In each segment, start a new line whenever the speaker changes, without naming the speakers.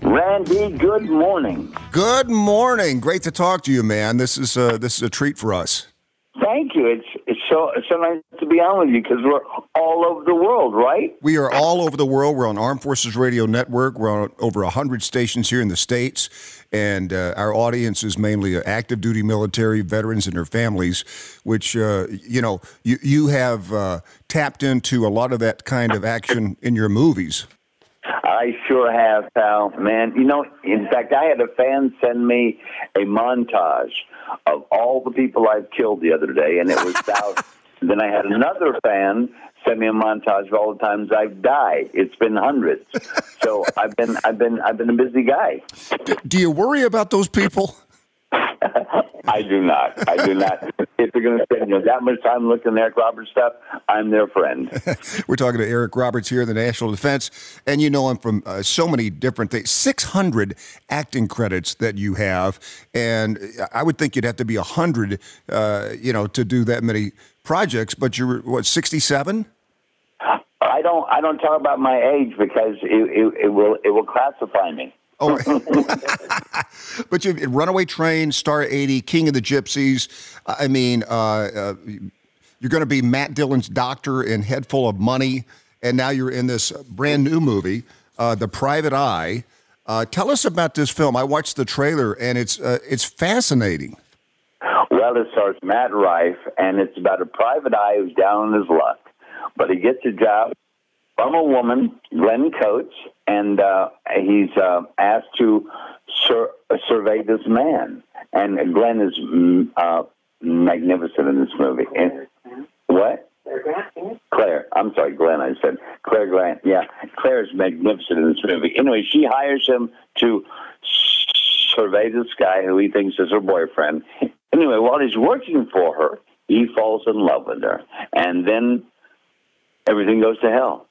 Randy, good morning.
Good morning. Great to talk to you, man. This is a treat for us.
Thank you. It's so nice to be on with you because we're all over the world, right?
We are all over the world. We're on Armed Forces Radio Network. We're on over 100 stations here in the States, and our audience is mainly active duty military veterans and their families, which you have tapped into a lot of that kind of action in your movies.
I sure have, pal. Man, in fact, I had a fan send me a montage of all the people I've killed the other day, and it was thousands. Then I had another fan send me a montage of all the times I've died. It's been hundreds. So I've been a busy guy.
Do you worry about those people?
I do not. If you're going to spend that much time looking at Eric Roberts stuff, I'm their friend.
We're talking to Eric Roberts here in the National Defense, and you know him from so many different things. 600 acting credits that you have, and I would think you'd have to be 100, to do that many projects. But you're 67?
I don't talk about my age because it will classify me.
Oh, but you Runaway Train, Star 80, King of the Gypsies. I mean, you're going to be Matt Dillon's doctor in Head Full of Money, and now you're in this brand new movie, The Private Eye. Tell us about this film. I watched the trailer, and it's fascinating.
Well, it stars Matt Rife, and it's about a private eye who's down on his luck, but he gets a job from a woman, Glenn Coates, and he's asked to survey this man. And Glenn is magnificent in this movie. And, what? Claire. I'm sorry, Glenn. I said Claire Grant. Yeah, Claire is magnificent in this movie. Anyway, she hires him to survey this guy who he thinks is her boyfriend. Anyway, while he's working for her, he falls in love with her. And then everything goes to hell.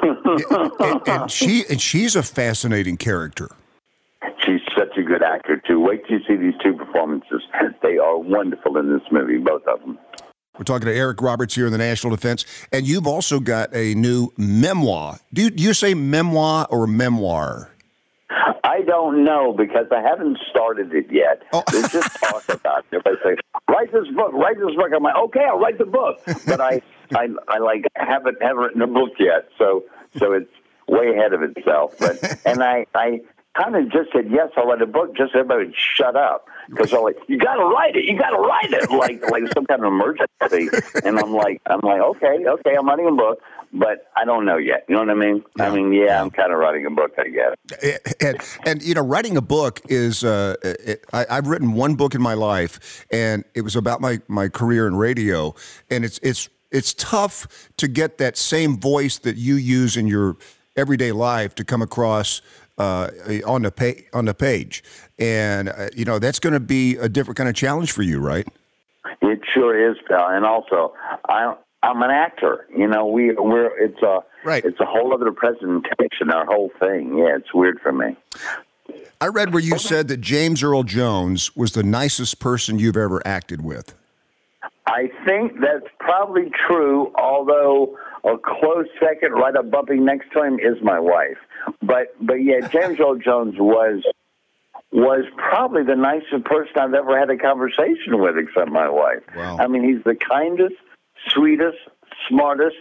and she's a fascinating character.
She's such a good actor, too. Wait till you see these two performances. They are wonderful in this movie, both of them.
We're talking to Eric Roberts here in the National Defense, and you've also got a new memoir. Do you say memoir or memoir?
I don't know because I haven't started it yet. Oh. They just talk about it. They say, write this book. I'm like, okay, I'll write the book. But I haven't written a book yet, so it's way ahead of itself. And I kind of just said, yes, I'll write a book, just so everybody would shut up. Because I'm like, you got to write it, like some kind of emergency. And I'm like, okay, I'm writing a book, but I don't know yet. You know what I mean? Yeah. I'm kind of writing a book, I guess.
And writing a book is, I've written one book in my life, and it was about my career in radio, and it's tough to get that same voice that you use in your everyday life to come across on the page, and that's going to be a different kind of challenge for you, right?
It sure is, pal. And also, I'm an actor. It's a whole other presentation. Our whole thing. Yeah, it's weird for me.
I read where you said that James Earl Jones was the nicest person you've ever acted with.
I think that's probably true, although a close second, right up bumping next to him, is my wife. But yeah, James Earl Jones was probably the nicest person I've ever had a conversation with, except my wife.
Wow.
I mean, he's the kindest, sweetest, smartest,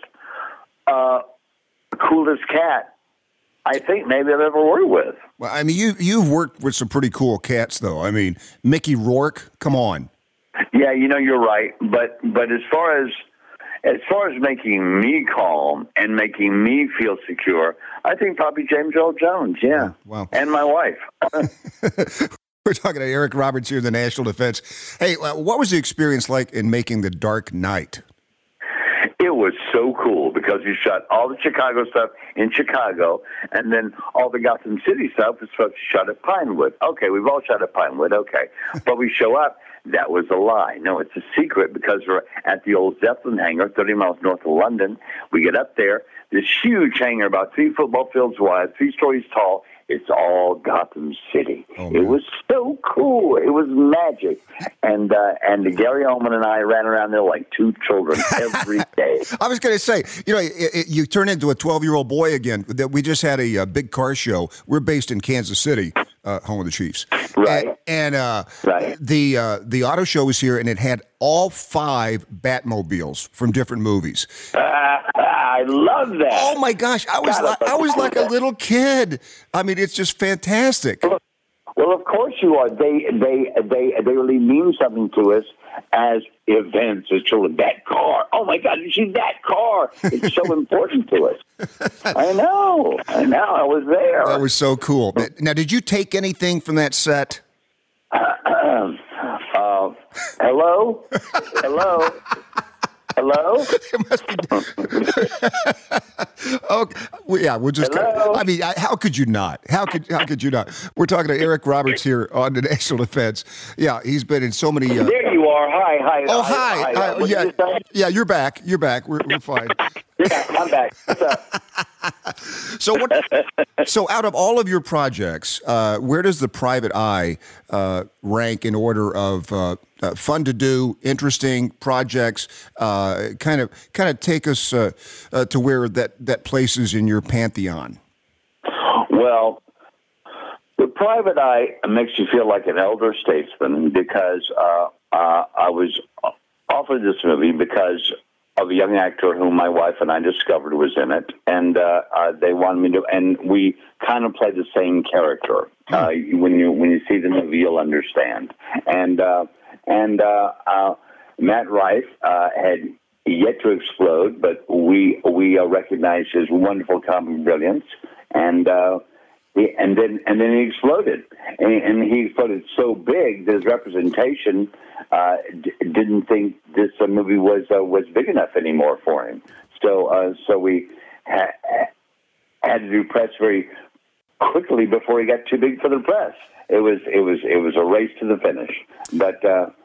coolest cat I think maybe I've ever worked with.
Well, I mean, you've worked with some pretty cool cats, though. I mean, Mickey Rourke, come on.
Yeah, you're right. But as far as making me calm and making me feel secure, I think probably James Earl Jones, yeah.
Wow.
And my wife.
We're talking to Eric Roberts here in the National Defense. Hey, what was the experience like in making The Dark Knight?
It was so cool because you shot all the Chicago stuff in Chicago, and then all the Gotham City stuff was supposed to shot at Pinewood. Okay, we've all shot at Pinewood, okay. But we show up, that was a lie. No, it's a secret because we're at the old Zeppelin hangar, 30 miles north of London. We get up there, this huge hangar about 3 football fields wide, 3 stories tall, it's all Gotham City.
Oh,
it was so cool. It was magic. And Gary Oldman and I ran around there like two children every day.
I was going to say, you turn into a 12-year-old boy again. We just had a big car show. We're based in Kansas City, home of the Chiefs.
Right.
And
right.
The auto show was here, and it had all 5 Batmobiles from different movies.
I love that.
Oh my gosh, I was like a little kid. I mean, it's just fantastic.
Well, of course you are. They really mean something to us as events, as children. That car. Oh my God, you see that car? It's so important to us. I know. I was there.
That was so cool. Now, did you take anything from that set?
Hello?
It must be. Okay. Well, yeah, we'll just.
Hello?
I mean, how could you not? How could you not? We're talking to Eric Roberts here on the National Defense. Yeah, he's been in so many.
There you are. Hi.
Oh, hi. Yeah, you're back. We're fine.
Yeah, I'm back. What's up?
So out of all of your projects, where does The Private Eye rank in order of fun to do, interesting projects? Kind of take us to where that places in your pantheon.
Well, The Private Eye makes you feel like an elder statesman because I was offered this movie because of a young actor whom my wife and I discovered was in it, and they wanted me to, and we kind of play the same character. When you see the movie, you'll understand. And Matt Rife had yet to explode, but we recognized his wonderful comic brilliance, and then he exploded, and he exploded so big that his representation didn't think this movie was big enough anymore for him. So we had to do press very quickly before he got too big for the press. It was a race to the finish. But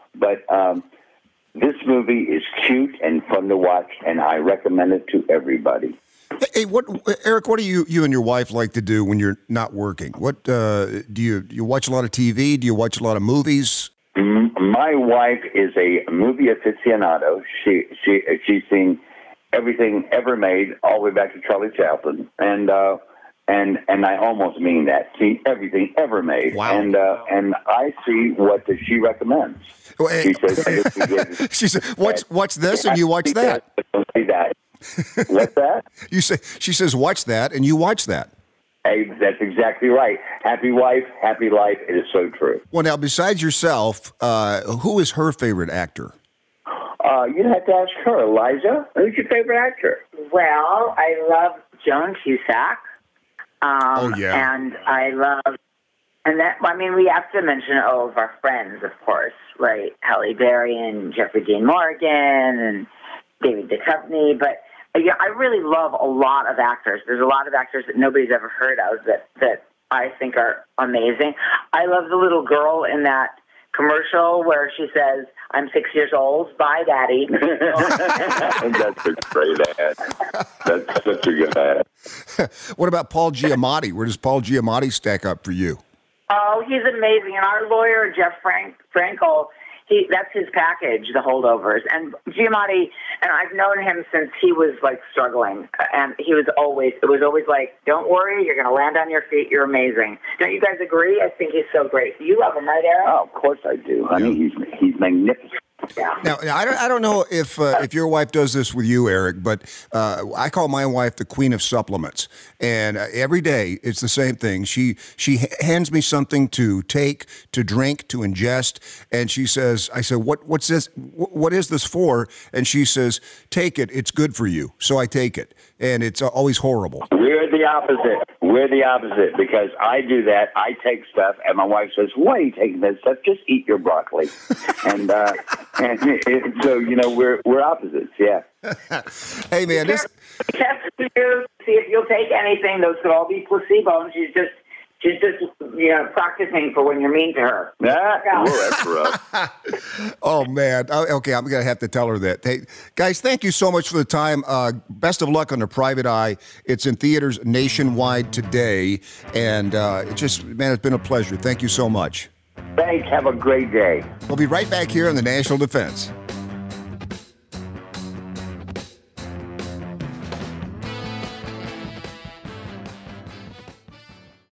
this movie is cute and fun to watch, and I recommend it to everybody.
Hey, Eric? What do you and your wife like to do when you're not working? What do you watch a lot of TV? Do you watch a lot of movies?
My wife is a movie aficionado. She's seen everything ever made, all the way back to Charlie Chaplin, and I almost mean that. See everything ever made,
wow.
And I see what she recommends.
Well,
she says,
she said, "Watch this," and you watch that.
See that. What's that?
She says, "Watch that," and you watch that.
Hey, that's exactly right. Happy wife, happy life. It is so true.
Well, now, besides yourself, who is her favorite actor?
You'd have to ask her. Eliza, who's your favorite actor?
Well, I love Joan Cusack.
Oh, yeah.
And I love, we have to mention all of our friends, of course, right? Halle Berry and Jeffrey Dean Morgan and David Duchovny, but yeah, I really love a lot of actors. There's a lot of actors that nobody's ever heard of that I think are amazing. I love the little girl in that commercial where she says, "I'm 6 years old. Bye, Daddy."
That's a great ad. That's such a good ad.
What about Paul Giamatti? Where does Paul Giamatti stack up for you?
Oh, he's amazing. And our lawyer, Jeff Frankel, that's his package, the holdovers. And Giamatti, and I've known him since he was like struggling. And it was always like, don't worry, you're going to land on your feet. You're amazing. Don't you guys agree? I think he's so great. You love him, right, Eric?
Oh, of course I do, honey. He's magnificent.
Yeah.
Now, I don't know if your wife does this with you, Eric, but I call my wife the queen of supplements. And every day it's the same thing. She hands me something to take, to drink, to ingest, and she says, I said, what's this? What is this for? And she says, take it. It's good for you. So I take it, and it's always horrible.
We're the opposite because I do that. I take stuff, and my wife says, "Why are you taking that stuff? Just eat your broccoli." And so we're opposites. Yeah.
Hey man,
test you, see if you'll take anything. Those could all be placebo. And she's just She's just, practicing for when you're mean to her.
That's rough.
Oh, man. Okay, I'm going to have to tell her that. Hey, guys, thank you so much for the time. Best of luck on The Private Eye. It's in theaters nationwide today. And it's been a pleasure. Thank you so much.
Thanks. Have a great day.
We'll be right back here on The National Defense.